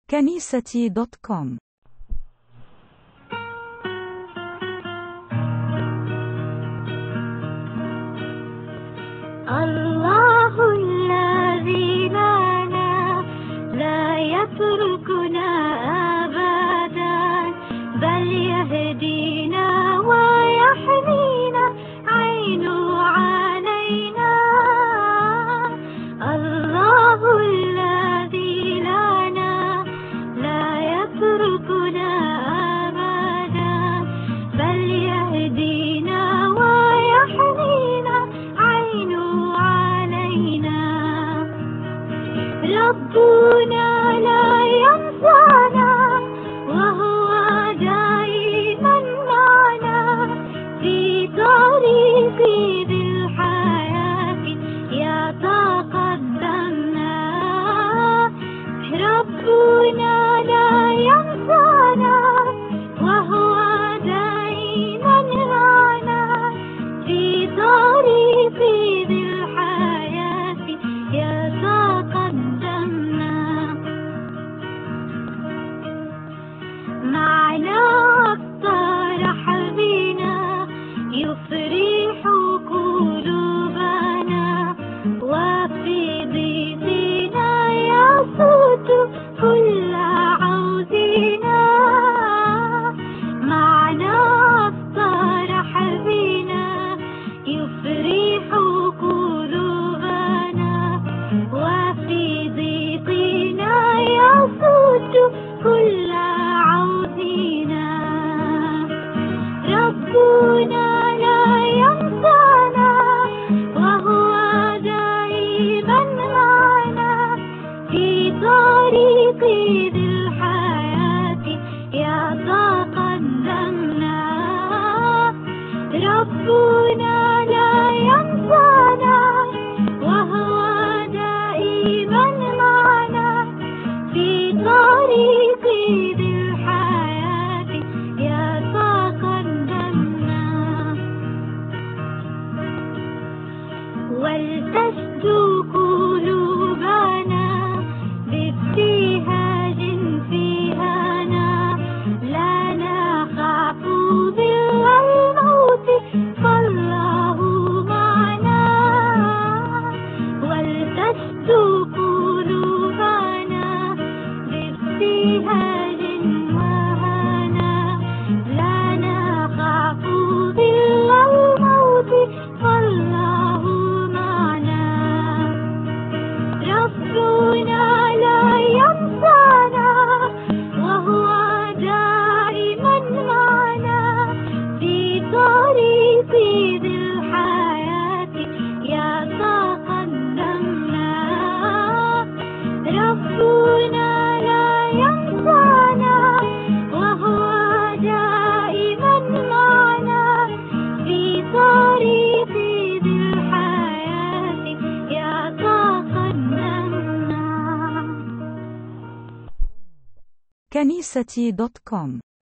كنيستي دوت كوم. الله الذي لنا لا يتركنا أبدا، بل يهدينا ويحمينا عينه علينا. الله الذي لنا لا يتركنا أبدا، بل يهدينا ويحمينا عينه علينا. ربنا لا ينسانا وهو دائما معنا في طريق ذي الحياة يتقدمنا. ربنا لا ينسانا وهو دائما معنا في طريق ذي الحياة يتقدمنا. معنا اقترح بنا يفرح قلوبنا، وفي ضيقنا يسد كل عوزنا. معنا اقترح بنا يفرح قلوبنا، وفي ضيقنا يسد كل عوزنا. ربنا لا ينسانا وهو دائما معنا في طريق ذي الحياة يتقدمنا. ربنا لا ينسانا وهو دائما معنا في طريق ذي الحياة يتقدمنا. ولتشدو قلوبنا بابتهاج فيهنا، لا نخاف ظل الموت فالله معنا. ولتشدو قلوبنا بابتهاج وهنا، لا نخاف ظل الموت فالله معنا. ربنا لا ينسانا وهو دائما معنا في طريق ذي الحياة يتقدمنا. ربنا لا ينسانا وهو دائما معنا في طريق ذي الحياة يتقدمنا. كنيستي دوت كوم.